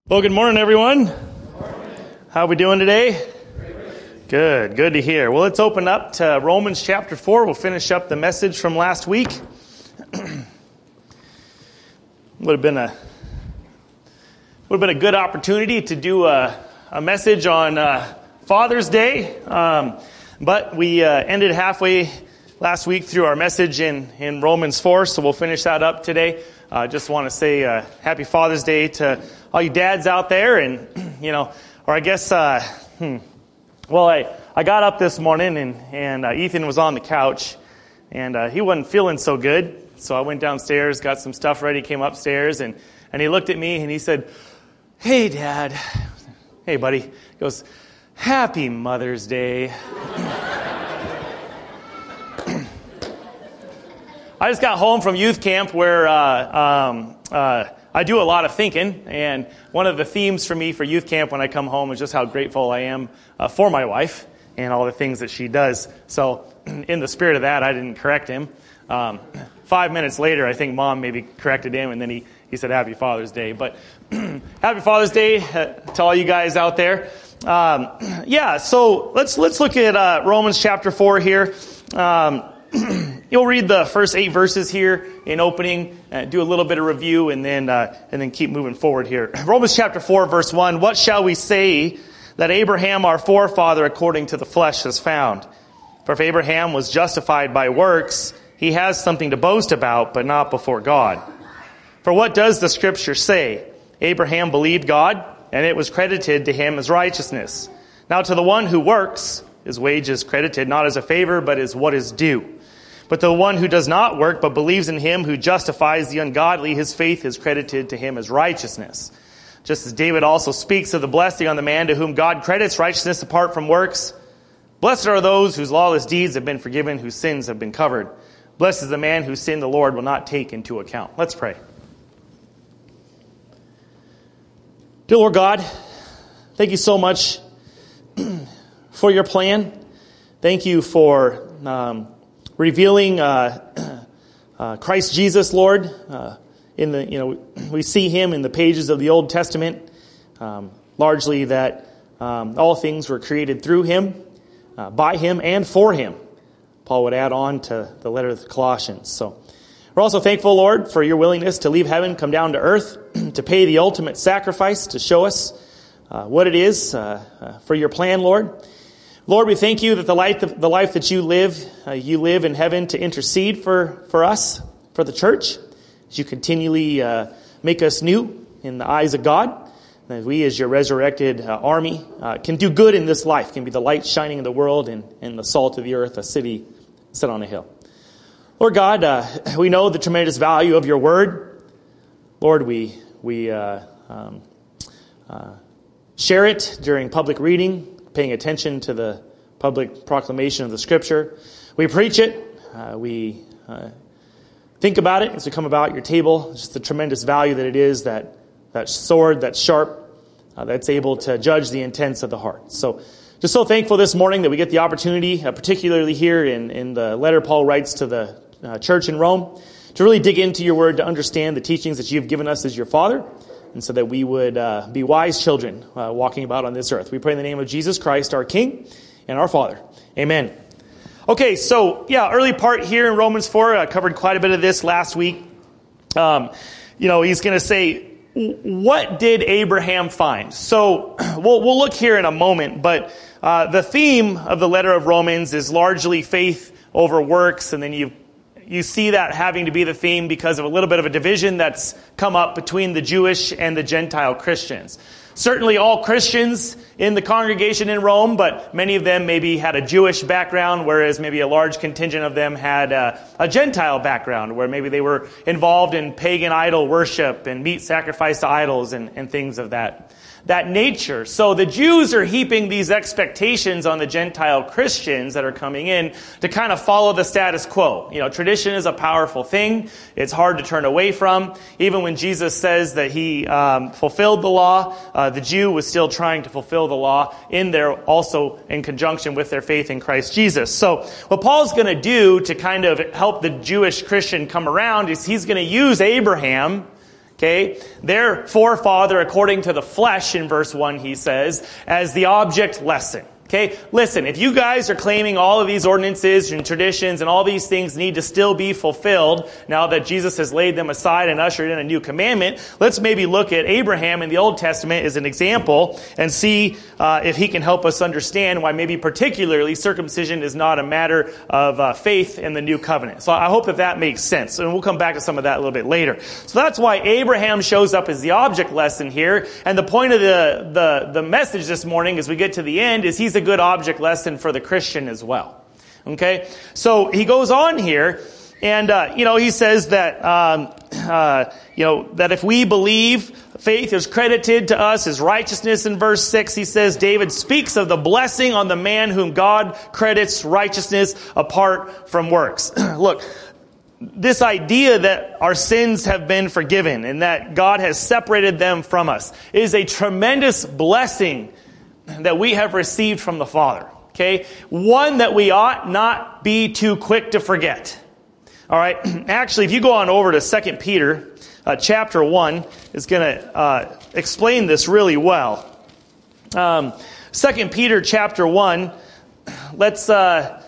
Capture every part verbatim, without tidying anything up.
Well, good morning, everyone. How are we doing today? Good, good to hear. Well, let's open up to Romans chapter four. We'll finish up the message from last week. would have been a would have been a good opportunity to do a, a message on uh, Father's Day, um, but we uh, ended halfway last week through our message in in Romans four, so we'll finish that up today. I uh, just want to say uh, Happy Father's Day to all you dads out there, and you know, or I guess, uh, hmm, well, I, I got up this morning and and uh, Ethan was on the couch, and uh, he wasn't feeling so good, so I went downstairs, got some stuff ready, came upstairs, and and he looked at me and he said, "Hey, Dad," "Hey, buddy," he goes, "Happy Mother's Day." I just got home from youth camp where uh, um, uh, I do a lot of thinking, and one of the themes for me for youth camp when I come home is just how grateful I am uh, for my wife and all the things that she does. So in the spirit of that, I didn't correct him. Um, five minutes later, I think Mom maybe corrected him, and then he, he said, "Happy Father's Day." But Happy Father's Day uh, to all you guys out there. Um, yeah, so let's let's look at uh, Romans chapter four here. Um You'll read the first eight verses here in opening, uh, do a little bit of review, and then uh, and then keep moving forward here. Romans chapter four, verse one. What shall we say that Abraham, our forefather, according to the flesh, has found? For if Abraham was justified by works, he has something to boast about, but not before God. For what does the Scripture say? Abraham believed God, and it was credited to him as righteousness. Now to the one who works, his wage is credited not as a favor, but as what is due. But the one who does not work, but believes in him who justifies the ungodly, his faith is credited to him as righteousness. Just as David also speaks of the blessing on the man to whom God credits righteousness apart from works. Blessed are those whose lawless deeds have been forgiven, whose sins have been covered. Blessed is the man whose sin the Lord will not take into account. Let's pray. Dear Lord God, thank you so much for your plan. Thank you for um, revealing uh, uh, Christ Jesus, Lord. Uh, in the you know we see him in the pages of the Old Testament, um, largely that um, all things were created through him, uh, by him, and for him. Paul would add on to the letter of the Colossians. So we're also thankful, Lord, for your willingness to leave heaven, come down to earth, to pay the ultimate sacrifice, to show us uh, what it is uh, uh, for your plan, Lord. Lord, we thank you that the life, the life that you live, uh, you live in heaven to intercede for, for us, for the church, as you continually uh, make us new in the eyes of God. That we, as your resurrected uh, army, uh, can do good in this life, can be the light shining in the world and, and the salt of the earth, a city set on a hill. Lord God, uh, we know the tremendous value of your word. Lord, we we uh, um, uh, share it during public reading, paying attention to the public proclamation of the Scripture. We preach it. Uh, we uh, think about it as we come about your table. Just the tremendous value that it is, that that sword that's sharp, uh, that's able to judge the intents of the heart. So just so thankful this morning that we get the opportunity, uh, particularly here in, in the letter Paul writes to the uh, church in Rome, to really dig into your word, to understand the teachings that you've given us as your Father, and so that we would uh, be wise children uh, walking about on this earth. We pray in the name of Jesus Christ, our King and our Father. Amen. Okay, so, yeah, early part here in Romans four. I covered quite a bit of this last week. Um, you know, he's going to say, what did Abraham find? So we'll, we'll look here in a moment, but uh, the theme of the letter of Romans is largely faith over works, and then you You see that having to be the theme because of a little bit of a division that's come up between the Jewish and the Gentile Christians. Certainly all Christians in the congregation in Rome, but many of them maybe had a Jewish background, whereas maybe a large contingent of them had a, a Gentile background, where maybe they were involved in pagan idol worship and meat sacrifice to idols and, and things of that that nature. So the Jews are heaping these expectations on the Gentile Christians that are coming in to kind of follow the status quo. You know, tradition is a powerful thing. It's hard to turn away from. Even when Jesus says that he um, fulfilled the law, uh, the Jew was still trying to fulfill the law in there, also in conjunction with their faith in Christ Jesus. So what Paul's going to do to kind of help the Jewish Christian come around is he's going to use Abraham Okay, their forefather according to the flesh in verse one, he says, as the object lesson. Okay, listen, if you guys are claiming all of these ordinances and traditions and all these things need to still be fulfilled now that Jesus has laid them aside and ushered in a new commandment, let's maybe look at Abraham in the Old Testament as an example and see uh, if he can help us understand why maybe particularly circumcision is not a matter of uh, faith in the new covenant. So I hope that that makes sense, and we'll come back to some of that a little bit later. So that's why Abraham shows up as the object lesson here, and the point of the, the, the message this morning as we get to the end is he's a good object lesson for the Christian as well. Okay? So he goes on here, and, uh, you know, he says that, um, uh, you know, that if we believe, faith is credited to us as righteousness in verse six. He says, David speaks of the blessing on the man whom God credits righteousness apart from works. Look, this idea that our sins have been forgiven and that God has separated them from us is a tremendous blessing that we have received from the Father. Okay? One that we ought not be too quick to forget. All right? Actually, if you go on over to Second Peter, uh, chapter one, is going to uh, explain this really well. Um, Second Peter, chapter one, let's uh,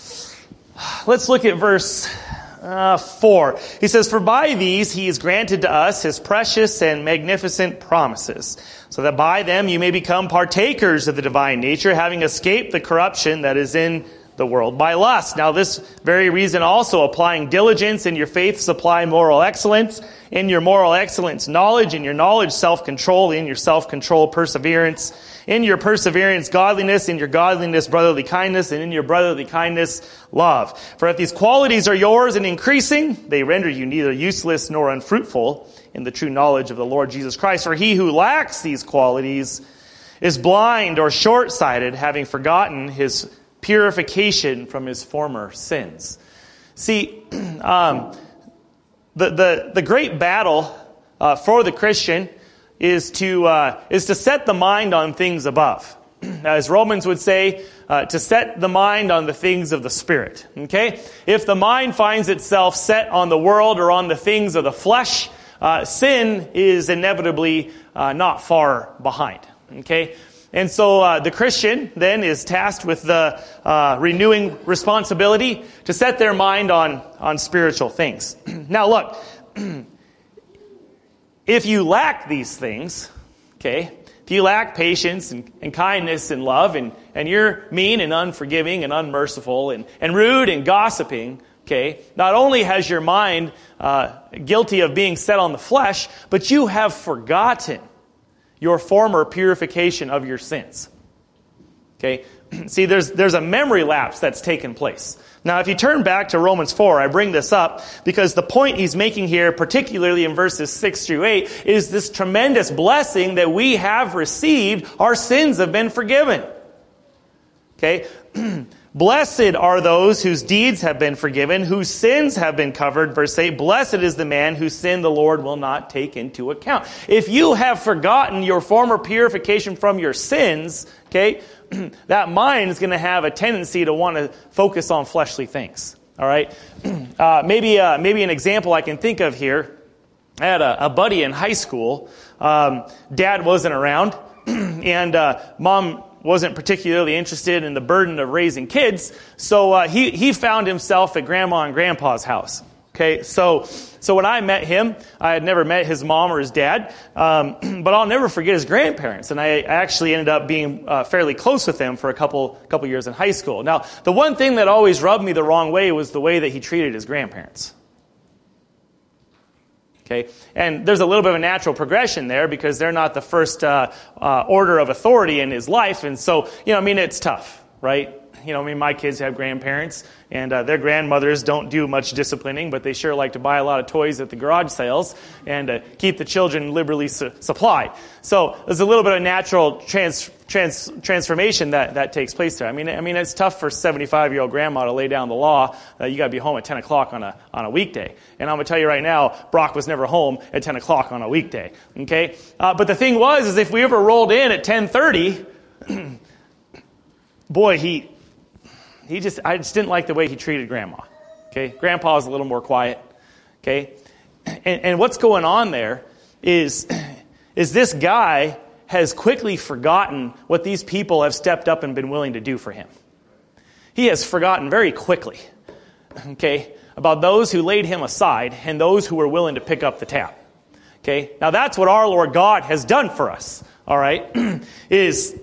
let's look at verse Uh, four. He says, for by these he is granted to us his precious and magnificent promises, so that by them you may become partakers of the divine nature, having escaped the corruption that is in the world by lust. Now this very reason also, applying diligence, in your faith supply moral excellence, in your moral excellence knowledge, in your knowledge self-control, in your self-control perseverance, in your perseverance godliness, in your godliness brotherly kindness, and in your brotherly kindness love. For if these qualities are yours and increasing, they render you neither useless nor unfruitful in the true knowledge of the Lord Jesus Christ. For he who lacks these qualities is blind or short-sighted, having forgotten his purification from his former sins. See, um, the, the, the great battle uh, for the Christian is to uh, is to set the mind on things above. As Romans would say, uh, to set the mind on the things of the Spirit. Okay? If the mind finds itself set on the world or on the things of the flesh, uh, sin is inevitably uh, not far behind. Okay? And so uh, the Christian then is tasked with the uh, renewing responsibility to set their mind on, on spiritual things. Now look, if you lack these things, okay, if you lack patience and, and kindness and love, and, and you're mean and unforgiving and unmerciful and, and rude and gossiping, okay, not only has your mind uh, guilty of being set on the flesh, but you have forgotten your former purification of your sins. Okay? See, there's there's a memory lapse that's taken place. Now, if you turn back to Romans four, I bring this up because the point he's making here, particularly in verses six through eight, is this tremendous blessing that we have received. Our sins have been forgiven. Okay? Blessed are those whose deeds have been forgiven, whose sins have been covered. Verse eight, blessed is the man whose sin the Lord will not take into account. If you have forgotten your former purification from your sins, okay, that mind is going to have a tendency to want to focus on fleshly things. All right? Uh, maybe, uh, maybe an example I can think of here. I had a, a buddy in high school. Um, Dad wasn't around, and uh, Mom wasn't particularly interested in the burden of raising kids, so uh, he he found himself at Grandma and Grandpa's house. Okay, so so when I met him, I had never met his mom or his dad, um, but I'll never forget his grandparents, and I actually ended up being uh, fairly close with them for a couple couple years in high school. Now, the one thing that always rubbed me the wrong way was the way that he treated his grandparents. Okay, and there's a little bit of a natural progression there because they're not the first uh, uh, order of authority in his life, and so, you know, I mean, it's tough, right? You know, I mean, my kids have grandparents, and uh, their grandmothers don't do much disciplining, but they sure like to buy a lot of toys at the garage sales and uh, keep the children liberally su- supplied. So there's a little bit of natural trans, trans, transformation that, that takes place there. I mean, I mean, it's tough for seventy-five-year-old grandma to lay down the law that you got to be home at ten o'clock on a on a weekday. And I'm going to tell you right now, Brock was never home at ten o'clock on a weekday. Okay, uh, but the thing was, is if we ever rolled in at ten thirty, boy, he. He just, I just didn't like the way he treated Grandma. Okay, Grandpa was a little more quiet. Okay, and, and what's going on there is, is this guy has quickly forgotten what these people have stepped up and been willing to do for him. He has forgotten very quickly, okay, about those who laid him aside and those who were willing to pick up the tab. Okay, now that's what our Lord God has done for us, all right, is,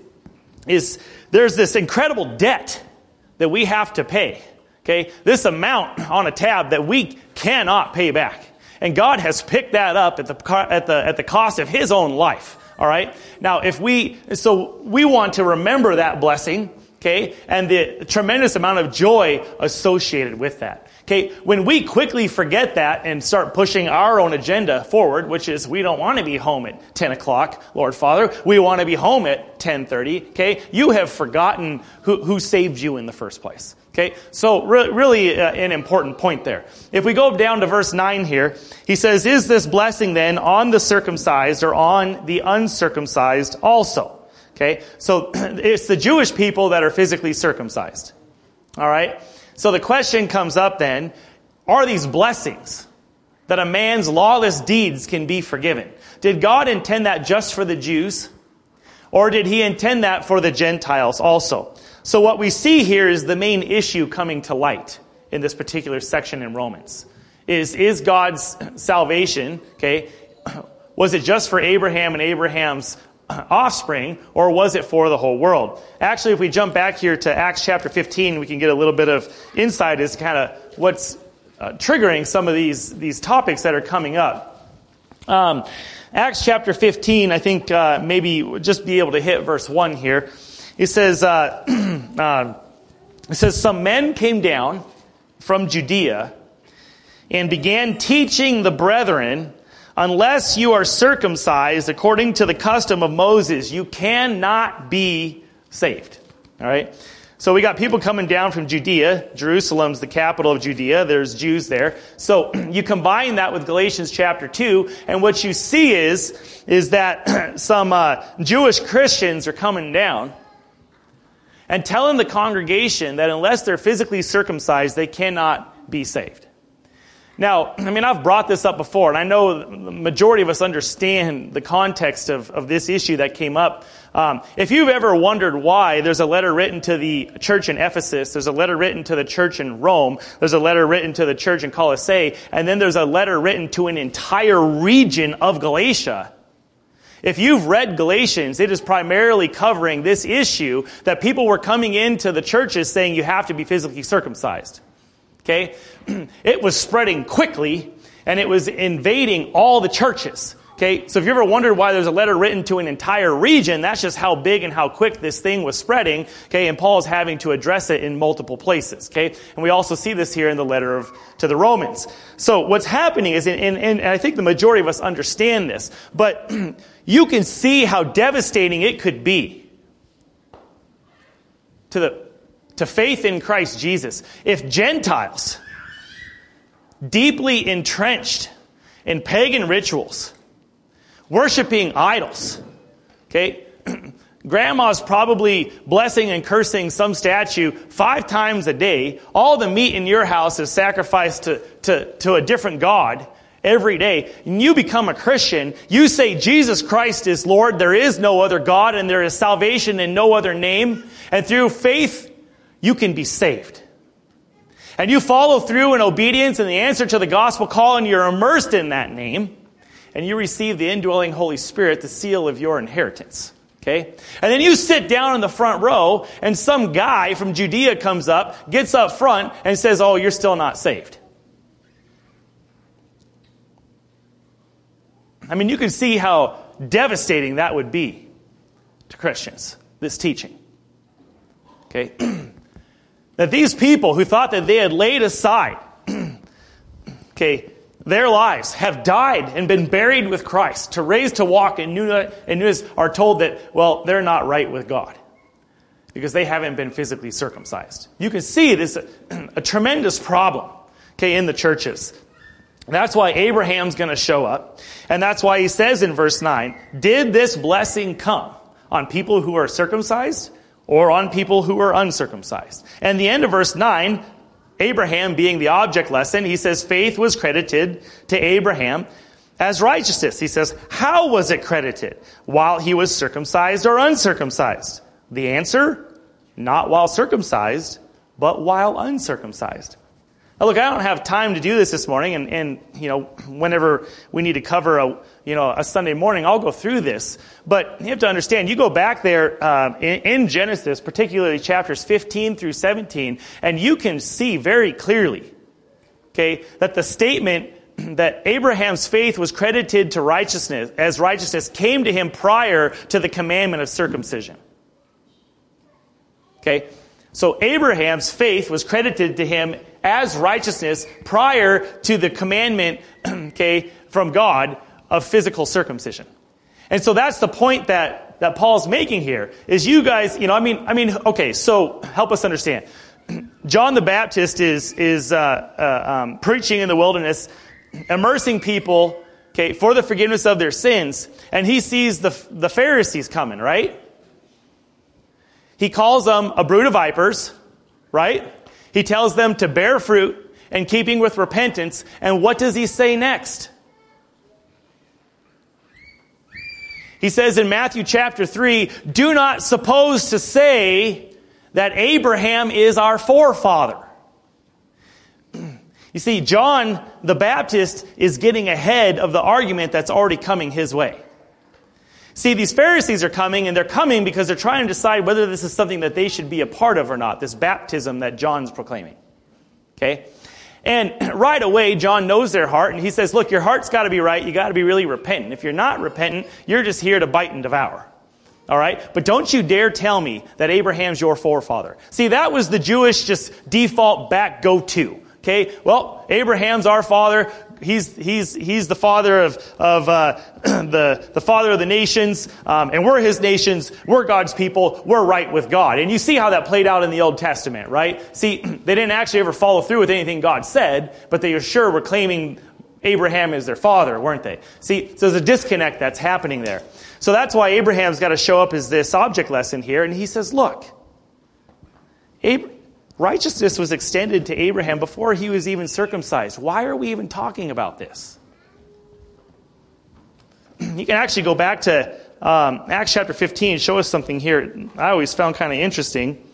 is there's this incredible debt that we have to pay, okay, this amount on a tab that we cannot pay back. And God has picked that up at the, at the, at the cost of his own life. All right. Now, if we, so we want to remember that blessing, okay, and the tremendous amount of joy associated with that. Okay, when we quickly forget that and start pushing our own agenda forward, which is we don't want to be home at ten o'clock, Lord Father, we want to be home at ten thirty, okay, you have forgotten who, who saved you in the first place. Okay, so re- really uh, an important point there. If we go down to verse nine here, he says, is this blessing then on the circumcised or on the uncircumcised also? Okay, so it's the Jewish people that are physically circumcised. All right, so the question comes up then, are these blessings that a man's lawless deeds can be forgiven? Did God intend that just for the Jews? Or did he intend that for the Gentiles also? So what we see here is the main issue coming to light in this particular section in Romans. Is, is God's salvation, okay, was it just for Abraham and Abraham's offspring, or was it for the whole world? Actually, if we jump back here to Acts chapter fifteen, we can get a little bit of insight as to kind of what's uh, triggering some of these, these topics that are coming up. Um, Acts chapter fifteen, I think uh, maybe just be able to hit verse one here. It says, uh, uh, it says, some men came down from Judea and began teaching the brethren, unless you are circumcised according to the custom of Moses, you cannot be saved. All right. So we got people coming down from Judea. Jerusalem's the capital of Judea. There's Jews there. So you combine that with Galatians chapter two, and what you see is, is that some uh, Jewish Christians are coming down and telling the congregation that unless they're physically circumcised, they cannot be saved. Now, I mean, I've brought this up before, and I know the majority of us understand the context of, of this issue that came up. Um, if you've ever wondered why there's a letter written to the church in Ephesus, there's a letter written to the church in Rome, there's a letter written to the church in Colossae, and then there's a letter written to an entire region of Galatia. If you've read Galatians, it is primarily covering this issue that people were coming into the churches saying you have to be physically circumcised. Okay? It was spreading quickly, and it was invading all the churches. Okay? So if you ever wondered why there's a letter written to an entire region, that's just how big and how quick this thing was spreading. Okay? And Paul is having to address it in multiple places. Okay? And we also see this here in the letter of to the Romans. So what's happening is, and, and I think the majority of us understand this, but you can see how devastating it could be to the to faith in Christ Jesus if Gentiles, deeply entrenched in pagan rituals, worshiping idols, okay, grandma's probably blessing and cursing some statue five times a day. All the meat in your house is sacrificed to, to, to a different god every day. And you become a Christian. You say Jesus Christ is Lord. There is no other God, and there is salvation in no other name. And through faith, you can be saved. And you follow through in obedience and the answer to the gospel call, and you're immersed in that name. And you receive the indwelling Holy Spirit, the seal of your inheritance. Okay? And then you sit down in the front row, and some guy from Judea comes up, gets up front, and says, oh, you're still not saved. I mean, you can see how devastating that would be to Christians, this teaching. Okay? That these people who thought that they had laid aside, okay, their lives, have died and been buried with Christ, to raise to walk in newness, are told that, well, they're not right with God because they haven't been physically circumcised. You can see this a, a tremendous problem, okay, in the churches. That's why Abraham's going to show up, and that's why he says in verse nine, did this blessing come on people who are circumcised or on people who are uncircumcised? And the end of verse nine, Abraham being the object lesson, he says faith was credited to Abraham as righteousness. He says, how was it credited? While he was circumcised or uncircumcised? The answer, not while circumcised, but while uncircumcised. Now look, I don't have time to do this this morning, and, and you know, whenever we need to cover a you know a Sunday morning, I'll go through this. But you have to understand, you go back there um, in, in Genesis, particularly chapters fifteen through seventeen, and you can see very clearly, okay, that the statement that Abraham's faith was credited to righteousness as righteousness came to him prior to the commandment of circumcision. Okay, so Abraham's faith was credited to him as righteousness prior to the commandment, okay, from God of physical circumcision. And so that's the point that, that Paul's making here, is you guys, you know, I mean, I mean, okay, so help us understand. John the Baptist is, is, uh, uh, um, preaching in the wilderness, immersing people, okay, for the forgiveness of their sins, and he sees the, the Pharisees coming, right? He calls them a brood of vipers, right? He tells them to bear fruit in keeping with repentance. And what does he say next? He says in Matthew chapter three, do not suppose to say that Abraham is our forefather. You see, John the Baptist is getting ahead of the argument that's already coming his way. See, these Pharisees are coming, and they're coming because they're trying to decide whether this is something that they should be a part of or not, this baptism that John's proclaiming. Okay? And right away, John knows their heart, and he says, look, your heart's got to be right. You got to be really repentant. If you're not repentant, you're just here to bite and devour. All right? But don't you dare tell me that Abraham's your forefather. See, that was the Jewish just default back go-to. Okay? Well, Abraham's our father. He's he's he's the father of of uh, the the father of the nations, um, and we're his nations. We're God's people. We're right with God. And you see how that played out in the Old Testament, right? See, they didn't actually ever follow through with anything God said, but they sure were claiming Abraham as their father, weren't they? See, so there's a disconnect that's happening there. So that's why Abraham's got to show up as this object lesson here, and he says, look, Abraham. Righteousness was extended to Abraham before he was even circumcised. Why are we even talking about this? You can actually go back to um, Acts chapter fifteen and show us something here I always found kind of interesting.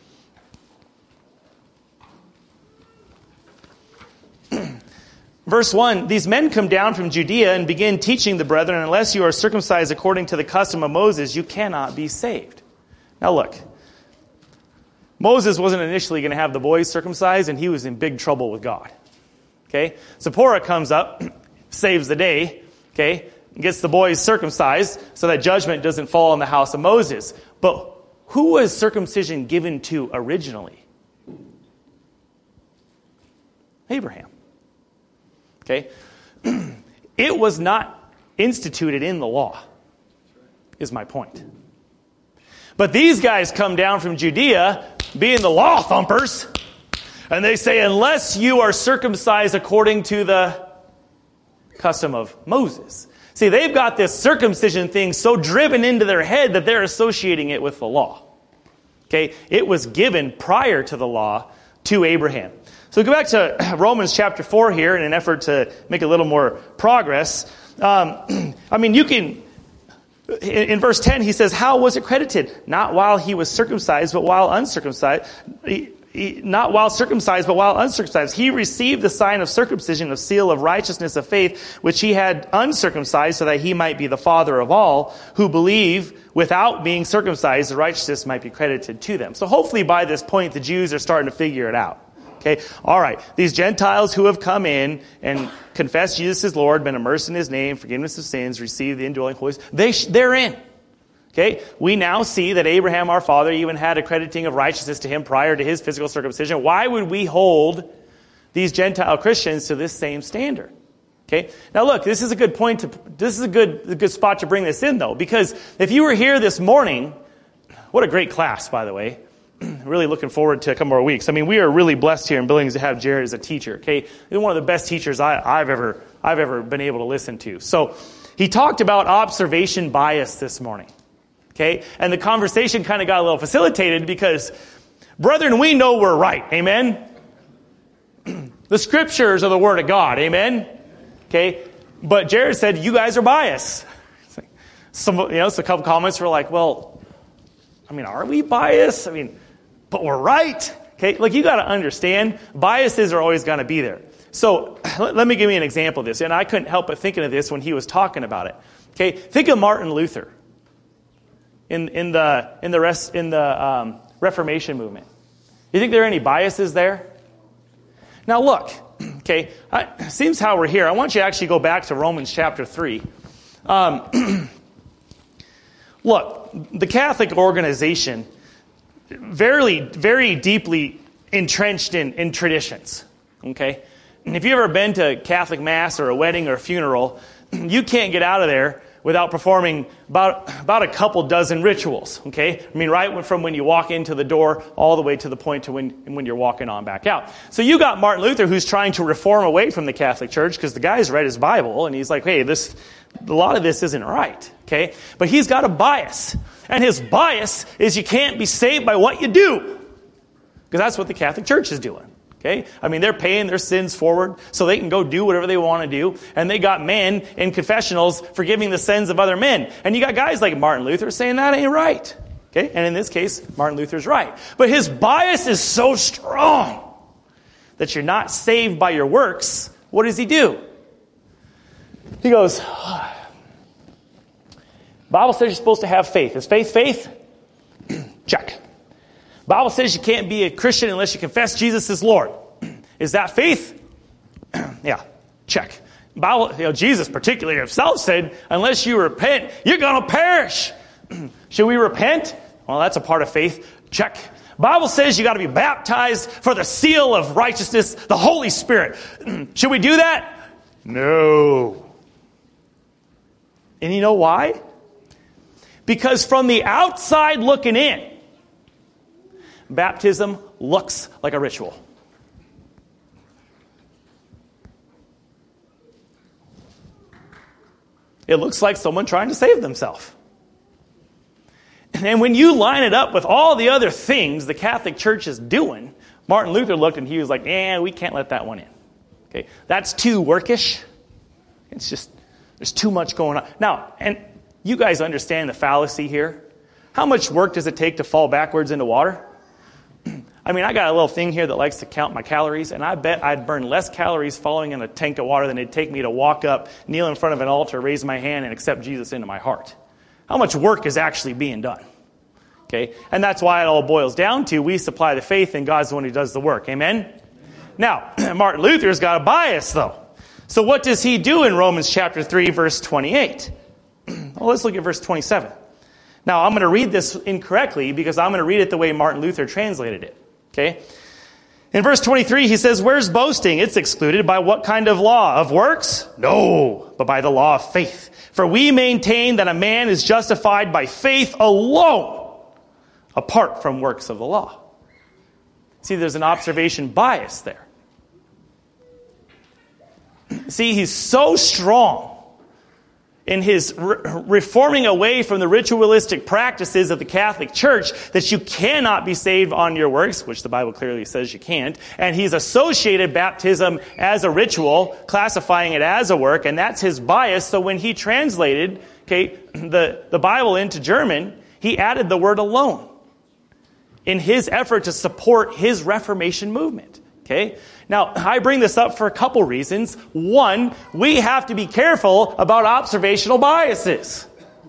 Verse one, these men come down from Judea and begin teaching the brethren, unless you are circumcised according to the custom of Moses, you cannot be saved. Now look. Moses wasn't initially going to have the boys circumcised, and he was in big trouble with God. Okay? Zipporah comes up, saves the day, okay, gets the boys circumcised so that judgment doesn't fall on the house of Moses. But who was circumcision given to originally? Abraham. Okay? It was not instituted in the law, is my point. But these guys come down from Judea, being the law thumpers, and they say, unless you are circumcised according to the custom of Moses. See, they've got this circumcision thing so driven into their head that they're associating it with the law. Okay? It was given prior to the law to Abraham. So go back to Romans chapter four here in an effort to make a little more progress. Um, I mean, you can... In, in verse ten, he says, how was it credited? Not while he was circumcised, but while uncircumcised. He, he, not while circumcised, but while uncircumcised. He received the sign of circumcision, a seal of righteousness of faith, which he had uncircumcised, so that he might be the father of all who believe without being circumcised, the righteousness might be credited to them. So hopefully by this point, the Jews are starting to figure it out. Okay, all right. These Gentiles who have come in and confessed Jesus as Lord, been immersed in his name, forgiveness of sins, received the indwelling Holy Spirit, they, they're in. Okay, we now see that Abraham, our father, even had a crediting of righteousness to him prior to his physical circumcision. Why would we hold these Gentile Christians to this same standard? Okay, now look, this is a good point to, this is a good, a good spot to bring this in though, because if you were here this morning, what a great class, by the way. Really looking forward to a couple more weeks. I mean, we are really blessed here in Billings to have Jared as a teacher. Okay, he's one of the best teachers I, I've ever I've ever been able to listen to. So he talked about observation bias this morning. Okay, and the conversation kind of got a little facilitated because, brethren, we know we're right. Amen. The scriptures are the word of God. Amen. Okay, But Jared said, you guys are biased. Some, you know, so a couple comments were like, well, I mean, are we biased? I mean, but we're right. Okay, like you got to understand, biases are always going to be there. So let, let me give you an example of this. And I couldn't help but thinking of this when he was talking about it. Okay, think of Martin Luther in in the in the rest in the um, Reformation movement. You think there are any biases there? Now look, okay, I, seems how we're here. I want you to actually go back to Romans chapter three. Um, look, the Catholic organization, very, very deeply entrenched in, in traditions, okay? And if you've ever been to Catholic Mass or a wedding or a funeral, you can't get out of there without performing about, about a couple dozen rituals, okay? I mean, right from when you walk into the door all the way to the point to when, when you're walking on back out. So you got Martin Luther who's trying to reform away from the Catholic Church because the guy's read his Bible and he's like, hey, this, a lot of this isn't right, okay? But he's got a bias. And his bias is you can't be saved by what you do. Because that's what the Catholic Church is doing. Okay? I mean, they're paying their sins forward so they can go do whatever they want to do. And they got men in confessionals forgiving the sins of other men. And you got guys like Martin Luther saying that ain't right. Okay? And in this case, Martin Luther's right. But his bias is so strong that you're not saved by your works. What does he do? He goes, Bible says you're supposed to have faith. Is faith faith? Check. Bible says you can't be a Christian unless you confess Jesus is Lord. Is that faith? Yeah, check. Bible, you know, Jesus particularly himself said, unless you repent, you're going to perish. Should we repent? Well, that's a part of faith. Check. Bible says you got to be baptized for the seal of righteousness, the Holy Spirit. Should we do that? No. And you know why? Because from the outside looking in, baptism looks like a ritual. It looks like someone trying to save themselves. And when you line it up with all the other things the Catholic Church is doing, Martin Luther looked and he was like, yeah, we can't let that one in. Okay, that's too workish. It's just, there's too much going on. Now, and you guys understand the fallacy here. How much work does it take to fall backwards into water? I mean, I got a little thing here that likes to count my calories, and I bet I'd burn less calories falling in a tank of water than it'd take me to walk up, kneel in front of an altar, raise my hand, and accept Jesus into my heart. How much work is actually being done? Okay, and that's why it all boils down to we supply the faith, and God's the one who does the work. Amen? Amen. Now, Martin Luther's got a bias, though. So what does he do in Romans chapter three, verse twenty-eight? Well, let's look at verse twenty-seven. Now, I'm going to read this incorrectly because I'm going to read it the way Martin Luther translated it. Okay? In verse twenty-three, he says, where's boasting? It's excluded by what kind of law? Of works? No, but by the law of faith. For we maintain that a man is justified by faith alone, apart from works of the law. See, there's an observation bias there. See, he's so strong in his re- reforming away from the ritualistic practices of the Catholic Church that you cannot be saved on your works, which the Bible clearly says you can't. And he's associated baptism as a ritual, classifying it as a work, and that's his bias. So when he translated, okay, the, the Bible into German, he added the word alone in his effort to support his Reformation movement. Okay? Now, I bring this up for a couple reasons. One, we have to be careful about observational biases.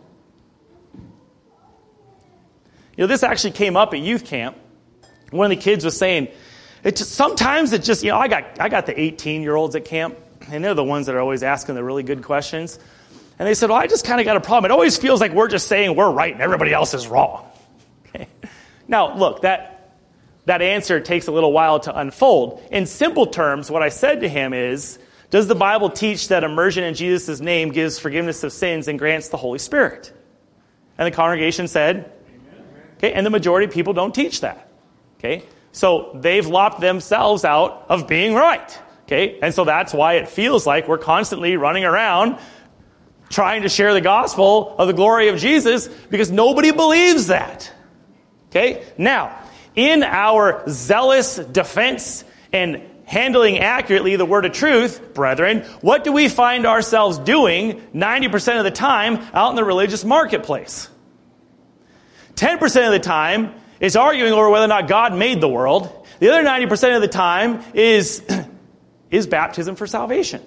You know, this actually came up at youth camp. One of the kids was saying, it just, sometimes it just, you know, I got I got the eighteen-year-olds at camp, and they're the ones that are always asking the really good questions. And they said, well, I just kind of got a problem. It always feels like we're just saying we're right and everybody else is wrong. Okay? Now, look, that... That answer takes a little while to unfold. In simple terms, what I said to him is, does the Bible teach that immersion in Jesus' name gives forgiveness of sins and grants the Holy Spirit? And the congregation said, okay, and the majority of people don't teach that. Okay, so they've lopped themselves out of being right. Okay, and so that's why it feels like we're constantly running around trying to share the gospel of the glory of Jesus because nobody believes that. Okay, now, in our zealous defense and handling accurately the word of truth, brethren, what do we find ourselves doing ninety percent of the time out in the religious marketplace? ten percent of the time is arguing over whether or not God made the world. The other ninety percent of the time is, is baptism for salvation.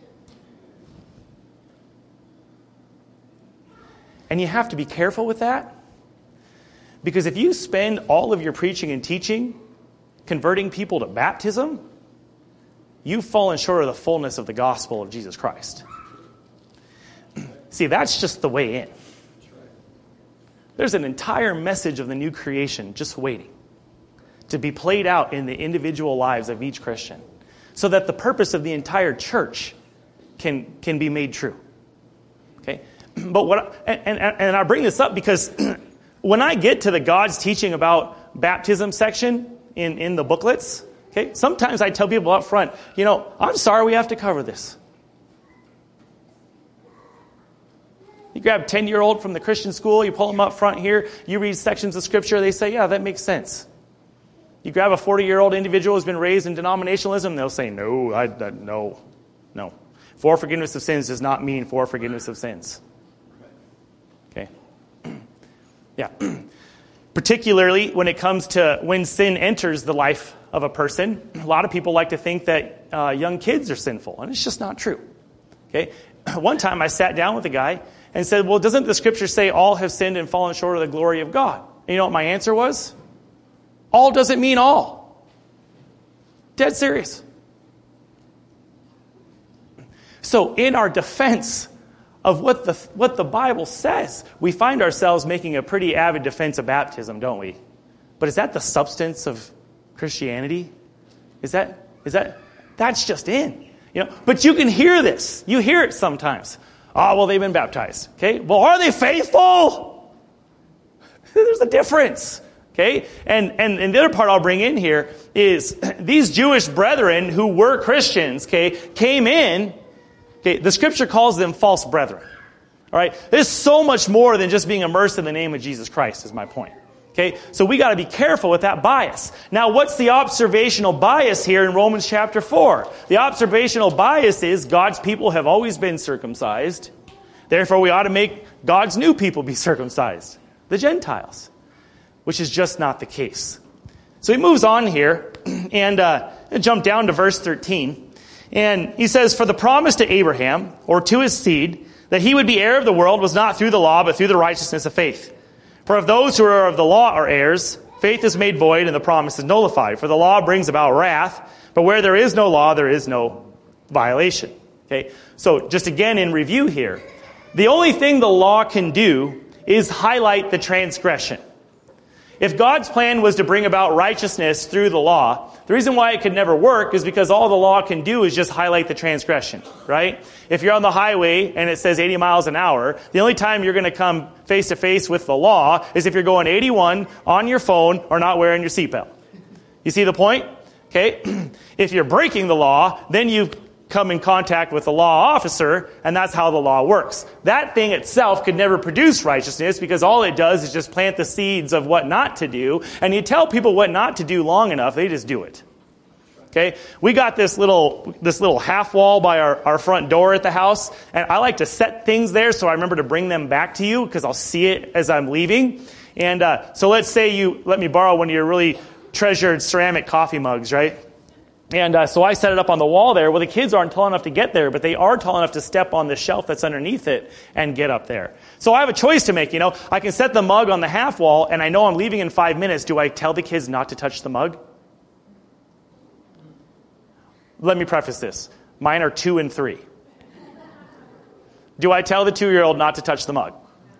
And you have to be careful with that. Because if you spend all of your preaching and teaching converting people to baptism, you've fallen short of the fullness of the gospel of Jesus Christ. See, that's just the way in. There's an entire message of the new creation just waiting to be played out in the individual lives of each Christian so that the purpose of the entire church can, can be made true. Okay? But what, and, and, and I bring this up because when I get to the God's teaching about baptism section in, in the booklets, okay, sometimes I tell people up front, you know, I'm sorry we have to cover this. You grab a ten-year-old from the Christian school, you pull them up front here, you read sections of Scripture, they say, yeah, that makes sense. You grab a forty-year-old individual who's been raised in denominationalism, they'll say, no, I, I, no, no. For forgiveness of sins does not mean for forgiveness of sins. Okay. Yeah. Particularly when it comes to when sin enters the life of a person, a lot of people like to think that uh, young kids are sinful, and it's just not true. Okay. One time I sat down with a guy and said, well, doesn't the Scripture say all have sinned and fallen short of the glory of God? And you know what my answer was? All doesn't mean all. Dead serious. So in our defense of what the what the Bible says, we find ourselves making a pretty avid defense of baptism, don't we? But is that the substance of Christianity? Is that is that that's just in. You know, but you can hear this. You hear it sometimes. Oh, well, they've been baptized. Okay? Well, are they faithful? There's a difference. Okay? And, and, and the other part I'll bring in here is these Jewish brethren who were Christians, okay, came in. Okay, the Scripture calls them false brethren. All right? There's so much more than just being immersed in the name of Jesus Christ, is my point. Okay? So we got to be careful with that bias. Now, what's the observational bias here in Romans chapter four? The observational bias is God's people have always been circumcised. Therefore, we ought to make God's new people be circumcised, the Gentiles, which is just not the case. So he moves on here and uh, jump down to verse thirteen. And he says, for the promise to Abraham, or to his seed, that he would be heir of the world was not through the law, but through the righteousness of faith. For if those who are of the law are heirs, faith is made void and the promise is nullified. For the law brings about wrath, but where there is no law, there is no violation. Okay. So just again in review here, the only thing the law can do is highlight the transgression. If God's plan was to bring about righteousness through the law, the reason why it could never work is because all the law can do is just highlight the transgression, right? If you're on the highway and it says eighty miles an hour, the only time you're going to come face to face with the law is if you're going eighty-one on your phone or not wearing your seatbelt. You see the point? Okay. If you're breaking the law, then you come in contact with the law officer, and that's how the law works. That thing itself could never produce righteousness because all it does is just plant the seeds of what not to do, and you tell people what not to do long enough, they just do it. Okay? We got this little this little half wall by our, our front door at the house, and I like to set things there so I remember to bring them back to you because I'll see it as I'm leaving. And uh, so let's say you let me borrow one of your really treasured ceramic coffee mugs, right? And uh, so I set it up on the wall there. Well, the kids aren't tall enough to get there, but they are tall enough to step on the shelf that's underneath it and get up there. So I have a choice to make. You know, I can set the mug on the half wall, and I know I'm leaving in five minutes. Do I tell the kids not to touch the mug? Let me preface this. Mine are two and three. Do I tell the two-year-old not to touch the mug?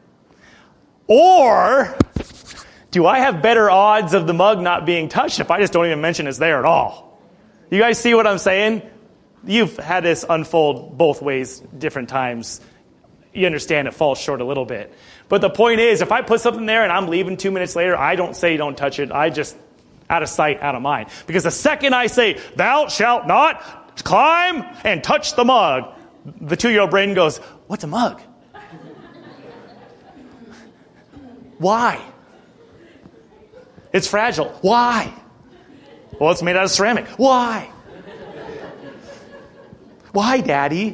Or do I have better odds of the mug not being touched if I just don't even mention it's there at all? You guys see what I'm saying? You've had this unfold both ways different times. You understand it falls short a little bit. But the point is, if I put something there and I'm leaving two minutes later, I don't say don't touch it. I just, out of sight, out of mind. Because the second I say, thou shalt not climb and touch the mug, the two-year-old brain goes, what's a mug? Why? It's fragile. Why? Well, it's made out of ceramic. Why? Why, Daddy?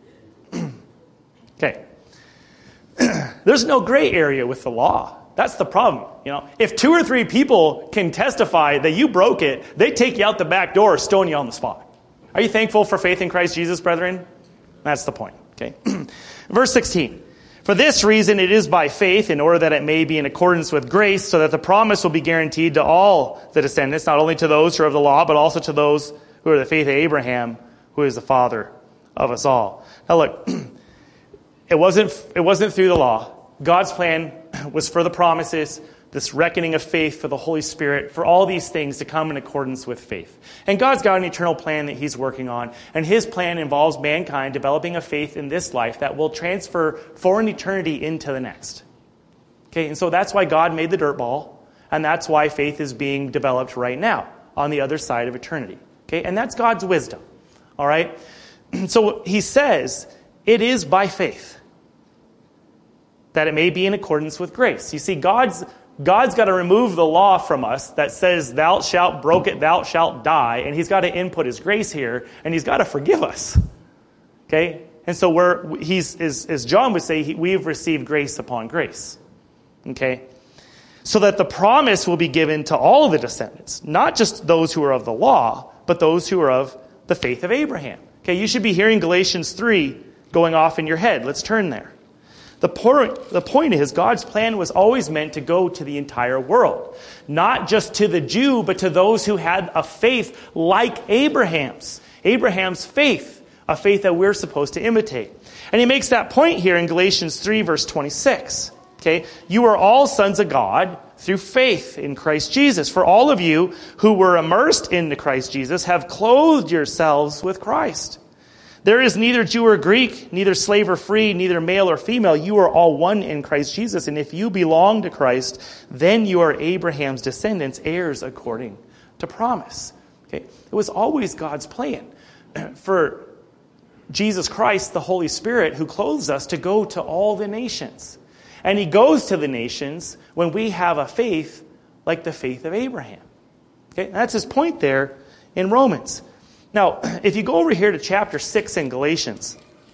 Okay. There's no gray area with the law. That's the problem. You know, if two or three people can testify that you broke it, they take you out the back door, stone you on the spot. Are you thankful for faith in Christ Jesus, brethren? That's the point. Okay. Verse sixteen. For this reason it is by faith, in order that it may be in accordance with grace, so that the promise will be guaranteed to all the descendants, not only to those who are of the law, but also to those who are the faith of Abraham, who is the father of us all. Now look, it wasn't it wasn't through the law. God's plan was for the promises, this reckoning of faith, for the Holy Spirit, for all these things to come in accordance with faith. And God's got an eternal plan that he's working on. And his plan involves mankind developing a faith in this life that will transfer for an eternity into the next. Okay, and so that's why God made the dirt ball. And that's why faith is being developed right now on the other side of eternity. Okay, and that's God's wisdom. All right? So he says, it is by faith that it may be in accordance with grace. You see, God's God's got to remove the law from us that says, thou shalt broke it, thou shalt die. And he's got to input his grace here, and he's got to forgive us. Okay? And so we're, he's, as, as John would say, he, we've received grace upon grace. Okay? So that the promise will be given to all of the descendants, not just those who are of the law, but those who are of the faith of Abraham. Okay, you should be hearing Galatians three going off in your head. Let's turn there. The point, the point is, God's plan was always meant to go to the entire world. Not just to the Jew, but to those who had a faith like Abraham's. Abraham's faith, a faith that we're supposed to imitate. And he makes that point here in Galatians three, verse twenty-six. Okay, you are all sons of God through faith in Christ Jesus. For all of you who were immersed into Christ Jesus have clothed yourselves with Christ. There is neither Jew or Greek, neither slave or free, neither male or female. You are all one in Christ Jesus. And if you belong to Christ, then you are Abraham's descendants, heirs according to promise. Okay? It was always God's plan for Jesus Christ, the Holy Spirit, who clothes us, to go to all the nations. And he goes to the nations when we have a faith like the faith of Abraham. Okay? And that's his point there in Romans. Now, if you go over here to chapter six in Galatians,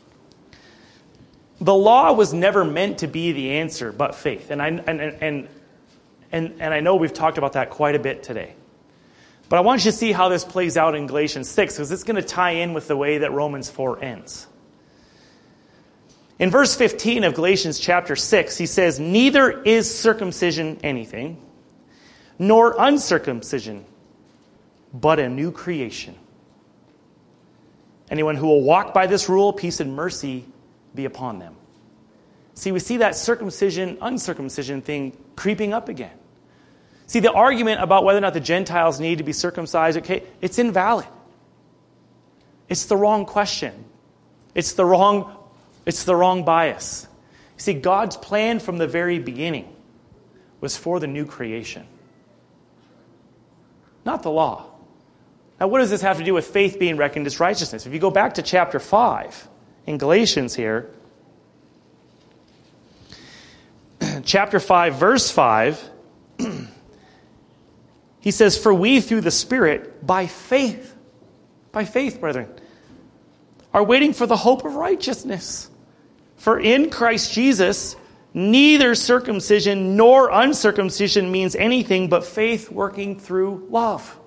the law was never meant to be the answer but faith. And I, and, and, and, and I know we've talked about that quite a bit today. But I want you to see how this plays out in Galatians six, because it's going to tie in with the way that Romans four ends. In verse fifteen of Galatians chapter six, he says, neither is circumcision anything, nor uncircumcision, but a new creation. Anyone who will walk by this rule, peace and mercy be upon them. See, we see that circumcision, uncircumcision thing creeping up again. See, the argument about whether or not the Gentiles need to be circumcised, okay, it's invalid. It's the wrong question. It's the wrong, it's the wrong bias. You see, God's plan from the very beginning was for the new creation, not the law. Now, what does this have to do with faith being reckoned as righteousness? If you go back to chapter five in Galatians here, chapter five, verse five, he says, for we through the Spirit, by faith, by faith, brethren, are waiting for the hope of righteousness. For in Christ Jesus, neither circumcision nor uncircumcision means anything but faith working through love.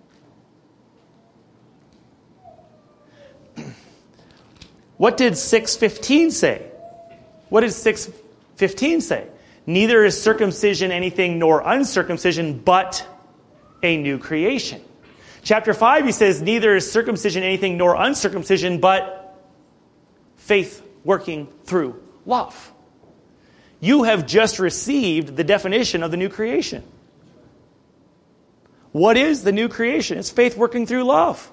What did six fifteen say? What did six fifteen say? Neither is circumcision anything nor uncircumcision, but a new creation. Chapter five, he says, neither is circumcision anything nor uncircumcision, but faith working through love. You have just received the definition of the new creation. What is the new creation? It's faith working through love.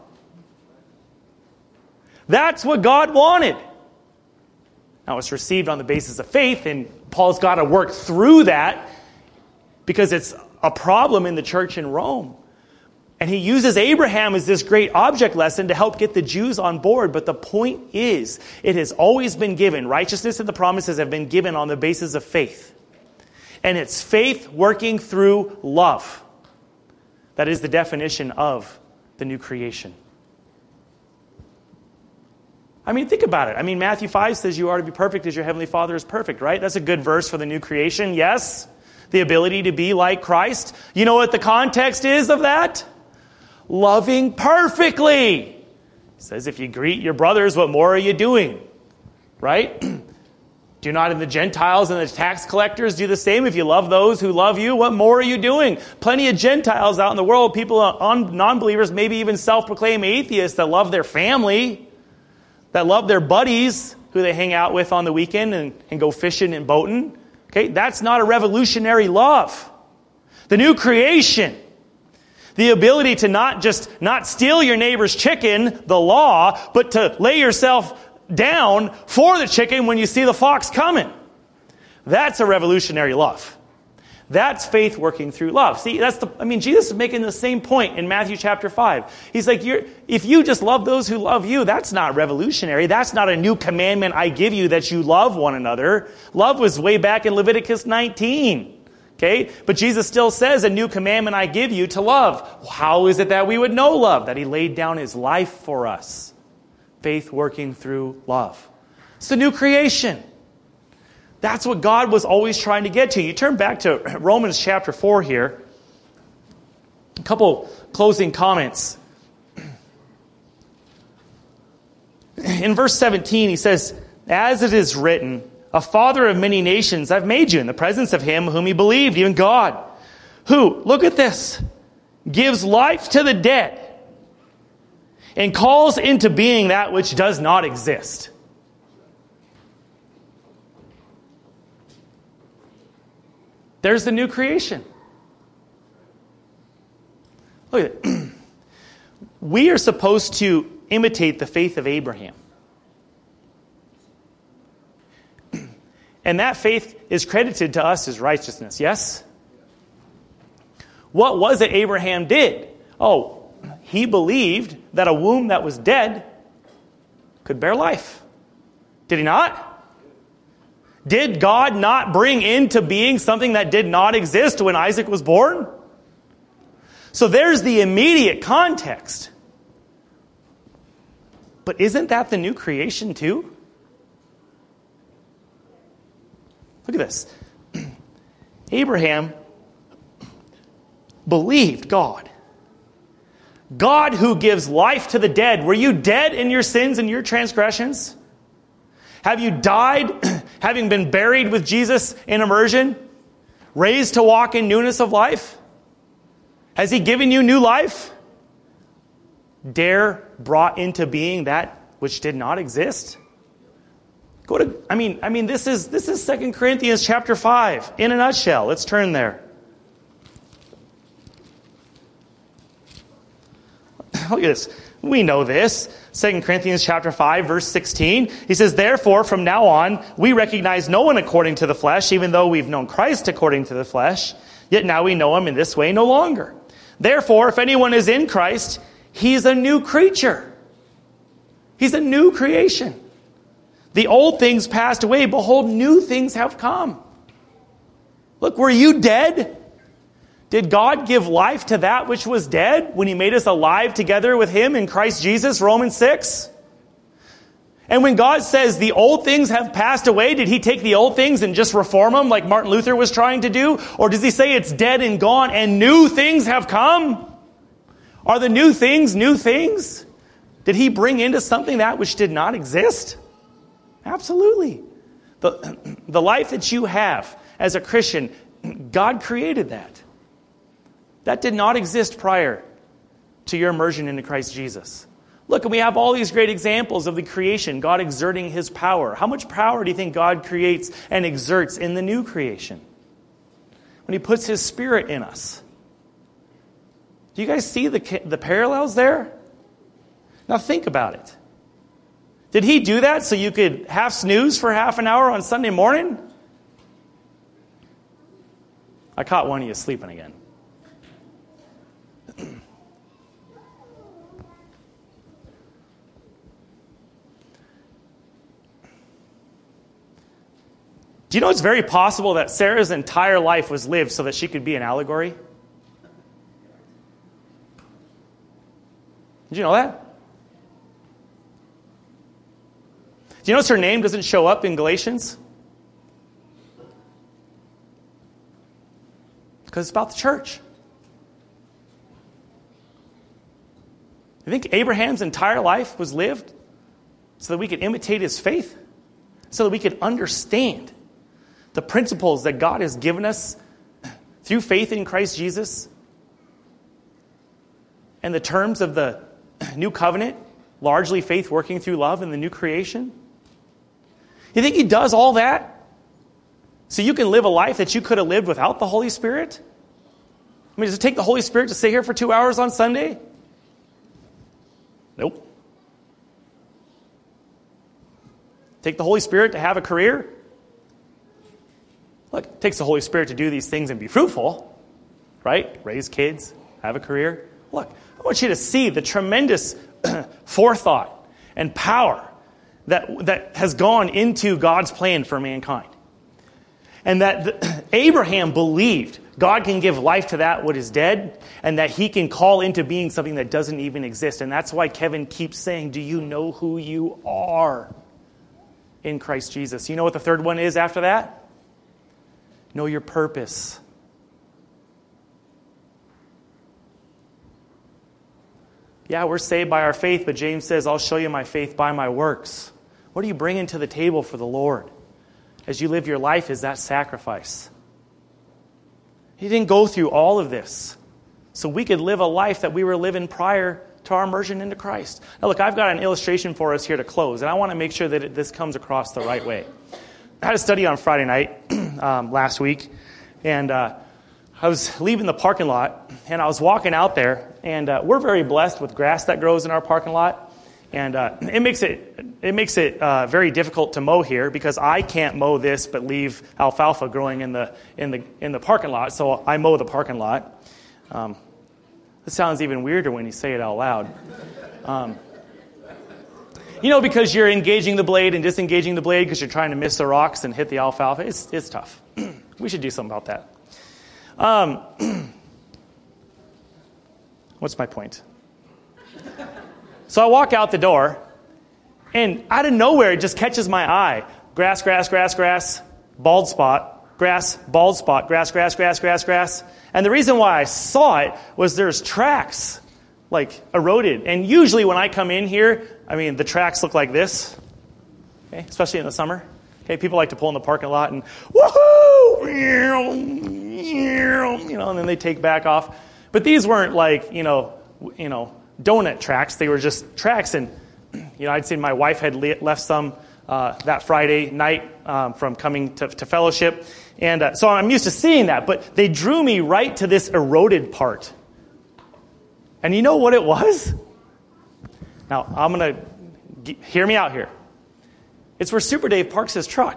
That's what God wanted. Now, it's received on the basis of faith, and Paul's got to work through that because it's a problem in the church in Rome. And he uses Abraham as this great object lesson to help get the Jews on board. But the point is, it has always been given. Righteousness and the promises have been given on the basis of faith. And it's faith working through love. That is the definition of the new creation. I mean, think about it. I mean, Matthew five says you are to be perfect as your heavenly Father is perfect, right? That's a good verse for the new creation, yes. The ability to be like Christ. You know what the context is of that? Loving perfectly. It says if you greet your brothers, what more are you doing? Right? Do not in the Gentiles and the tax collectors do the same? If you love those who love you, what more are you doing? Plenty of Gentiles out in the world, people, non-believers, maybe even self-proclaimed atheists that love their family, that love their buddies who they hang out with on the weekend and, and go fishing and boating. Okay, that's not a revolutionary love. The new creation, the ability to not just not steal your neighbor's chicken, the law, but to lay yourself down for the chicken when you see the fox coming. That's a revolutionary love. That's faith working through love. See, that's the, I mean, Jesus is making the same point in Matthew chapter five. He's like, you're, if you just love those who love you, that's not revolutionary. That's not a new commandment I give you that you love one another. Love was way back in Leviticus nineteen. Okay? But Jesus still says, a new commandment I give you to love. How is it that we would know love? That he laid down his life for us. Faith working through love. It's the new creation. That's what God was always trying to get to. You turn back to Romans chapter four here. A couple closing comments. In verse seventeen, he says, as it is written, a father of many nations I've made you in the presence of him whom he believed, even God, who, look at this, gives life to the dead and calls into being that which does not exist. There's the new creation. Look at it. We are supposed to imitate the faith of Abraham. And that faith is credited to us as righteousness, yes? What was it Abraham did? Oh, he believed that a womb that was dead could bear life. Did he not? Did God not bring into being something that did not exist when Isaac was born? So there's the immediate context. But isn't that the new creation too? Look at this. Abraham believed God. God who gives life to the dead. Were you dead in your sins and your transgressions? Have you died having been buried with Jesus in immersion? Raised to walk in newness of life? Has he given you new life? Dare brought into being that which did not exist? Go to, I mean, I mean, this is this is Second Corinthians chapter five in a nutshell. Let's turn there. Look at this. We know this. Second Corinthians chapter five, verse sixteen. He says, therefore, from now on, we recognize no one according to the flesh, even though we've known Christ according to the flesh. Yet now we know him in this way no longer. Therefore, if anyone is in Christ, he's a new creature. He's a new creation. The old things passed away. Behold, new things have come. Look, were you dead? Did God give life to that which was dead when he made us alive together with him in Christ Jesus, Romans six? And when God says the old things have passed away, did he take the old things and just reform them like Martin Luther was trying to do? Or does he say it's dead and gone and new things have come? Are the new things new things? Did he bring into something that which did not exist? Absolutely. The, the life that you have as a Christian, God created that. That did not exist prior to your immersion into Christ Jesus. Look, and we have all these great examples of the creation, God exerting his power. How much power do you think God creates and exerts in the new creation? When he puts his Spirit in us. Do you guys see the, the parallels there? Now think about it. Did he do that so you could half snooze for half an hour on Sunday morning? I caught one of you sleeping again. Do you know it's very possible that Sarah's entire life was lived so that she could be an allegory? Did you know that? Do you notice her name doesn't show up in Galatians? Because it's about the church. You think Abraham's entire life was lived so that we could imitate his faith? So that we could understand the principles that God has given us through faith in Christ Jesus? And the terms of the new covenant, largely faith working through love in the new creation? You think he does all that so you can live a life that you could have lived without the Holy Spirit? I mean, does it take the Holy Spirit to sit here for two hours on Sunday? Nope. Take the Holy Spirit to have a career? Look, it takes the Holy Spirit to do these things and be fruitful, right? Raise kids, have a career. Look, I want you to see the tremendous forethought and power that, that has gone into God's plan for mankind. And that the, Abraham believed God can give life to that what is dead, and that he can call into being something that doesn't even exist. And that's why Kevin keeps saying, do you know who you are in Christ Jesus? You know what the third one is after that? Know your purpose. Yeah, we're saved by our faith, but James says, I'll show you my faith by my works. What are you bringing to the table for the Lord as you live your life? Is that sacrifice? He didn't go through all of this so we could live a life that we were living prior to our immersion into Christ. Now look, I've got an illustration for us here to close, and I want to make sure that it, this comes across the right way. I had a study on Friday night um, last week, and uh, I was leaving the parking lot, and I was walking out there, and uh, we're very blessed with grass that grows in our parking lot, and uh, it makes it it makes it uh, very difficult to mow here because I can't mow this but leave alfalfa growing in the in the in the parking lot, so I mow the parking lot. Um, this sounds even weirder when you say it out loud. Um, you know, because you're engaging the blade and disengaging the blade because you're trying to miss the rocks and hit the alfalfa. It's it's tough. We should do something about that. Um, what's my point? So I walk out the door, and out of nowhere, it just catches my eye. Grass, grass, grass, grass, bald spot, grass, bald spot, grass, grass, grass, grass, grass. And the reason why I saw it was there's tracks, like, eroded. And usually when I come in here, I mean, the tracks look like this, okay, especially in the summer. Okay, people like to pull in the parking lot and, woohoo, you know, and then they take back off. But these weren't like, you know, you know, donut tracks. They were just tracks. And, you know, I'd seen my wife had left some uh, that Friday night um, from coming to, to fellowship. And uh, so I'm used to seeing that. But they drew me right to this eroded part. And you know what it was? Now, I'm going to hear me out here. It's where Super Dave parks his truck.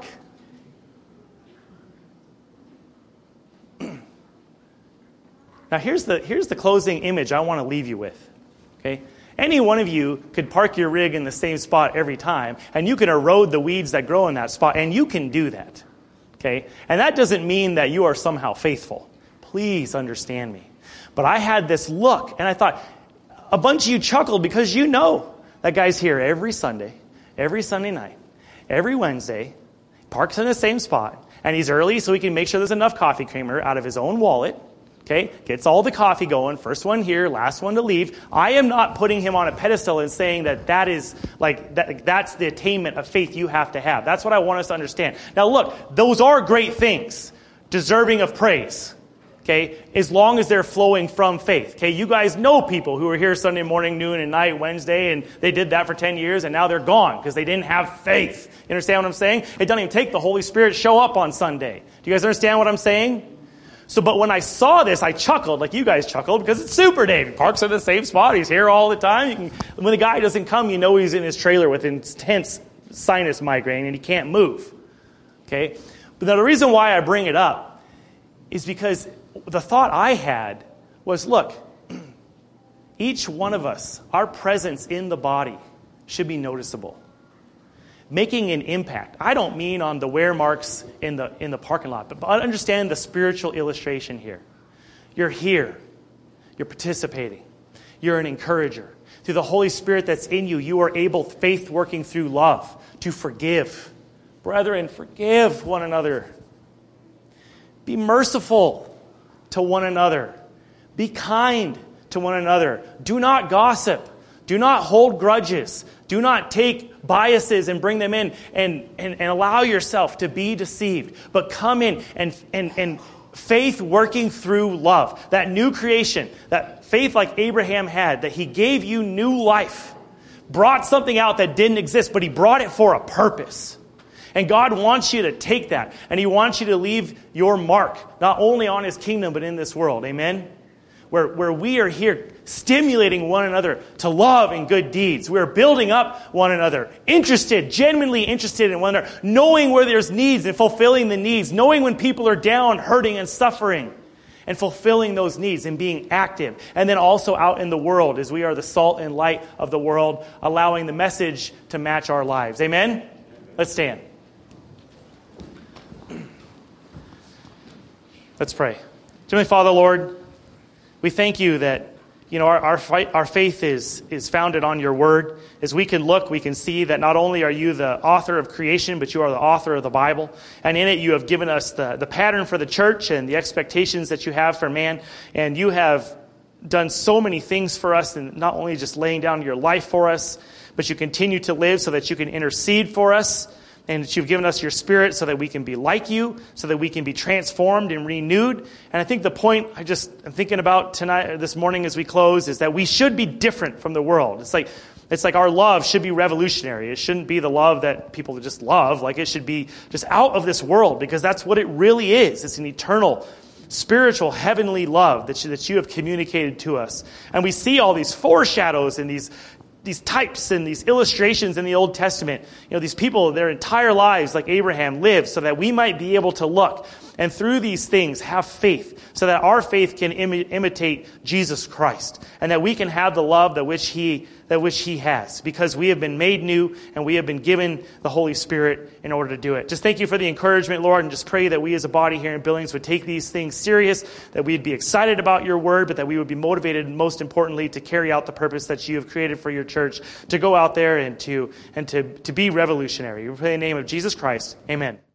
Now, here's the here's the closing image I want to leave you with. Okay? Any one of you could park your rig in the same spot every time, and you can erode the weeds that grow in that spot, and you can do that. Okay? And that doesn't mean that you are somehow faithful. Please understand me. But I had this look, and I thought, a bunch of you chuckled because you know that guy's here every Sunday, every Sunday night, every Wednesday, parks in the same spot, and he's early so he can make sure there's enough coffee creamer out of his own wallet. Okay, gets all the coffee going, first one here, last one to leave. I am not putting him on a pedestal and saying that that is like that, that's the attainment of faith you have to have. That's what I want us to understand. Now look, those are great things, deserving of praise. Okay, as long as they're flowing from faith. Okay, you guys know people who are here Sunday morning, noon, and night, Wednesday, and they did that for ten years, and now they're gone because they didn't have faith. You understand what I'm saying? It doesn't even take the Holy Spirit to show up on Sunday. Do you guys understand what I'm saying? So, but when I saw this, I chuckled, like you guys chuckled, because it's Super Dave. He parks in the same spot. He's here all the time. You can, when the guy doesn't come, you know he's in his trailer with intense sinus migraine, and he can't move. Okay? But now the reason why I bring it up is because the thought I had was, look, each one of us, our presence in the body should be noticeable. Making an impact. I don't mean on the wear marks in the in the parking lot, but understand the spiritual illustration here. You're here. You're participating. You're an encourager. Through the Holy Spirit that's in you, you are able, faith working through love, to forgive. Brethren, forgive one another. Be merciful to one another. Be kind to one another. Do not gossip. Do not hold grudges. Do not take biases and bring them in and, and, and allow yourself to be deceived. But come in and, and, and faith working through love. That new creation, that faith like Abraham had, that he gave you new life, brought something out that didn't exist, but he brought it for a purpose. And God wants you to take that, and he wants you to leave your mark, not only on his kingdom, but in this world. Amen? Where, where we are here stimulating one another to love and good deeds. We're building up one another, interested, genuinely interested in one another, knowing where there's needs and fulfilling the needs, knowing when people are down, hurting, and suffering, and fulfilling those needs and being active. And then also out in the world as we are the salt and light of the world, allowing the message to match our lives. Amen? Let's stand. Let's pray. Heavenly Father, Lord, we thank you that you know our our, fight, our faith is is founded on your word. As we can look, we can see that not only are you the author of creation, but you are the author of the Bible. And in it you have given us the, the pattern for the church and the expectations that you have for man. And you have done so many things for us, and not only just laying down your life for us, but you continue to live so that you can intercede for us. And that you've given us your spirit so that we can be like you, so that we can be transformed and renewed. And I think the point I just am thinking about tonight, this morning as we close, is that we should be different from the world. It's like it's like our love should be revolutionary. It shouldn't be the love that people just love. Like it should be just out of this world, because that's what it really is. It's an eternal, spiritual, heavenly love that you, that you have communicated to us. And we see all these foreshadows and these these types and these illustrations in the Old Testament. You know, these people, their entire lives, like Abraham, lived so that we might be able to look and through these things have faith, so that our faith can imi- imitate Jesus Christ, and that we can have the love that which he that which he has, because we have been made new and we have been given the Holy Spirit in order to do it. Just thank you for the encouragement, Lord, and just pray that we as a body here in Billings would take these things serious, that we'd be excited about your word, but that we would be motivated, and most importantly, to carry out the purpose that you have created for your church, to go out there and to and to, to be revolutionary. We pray in the name of Jesus Christ. Amen.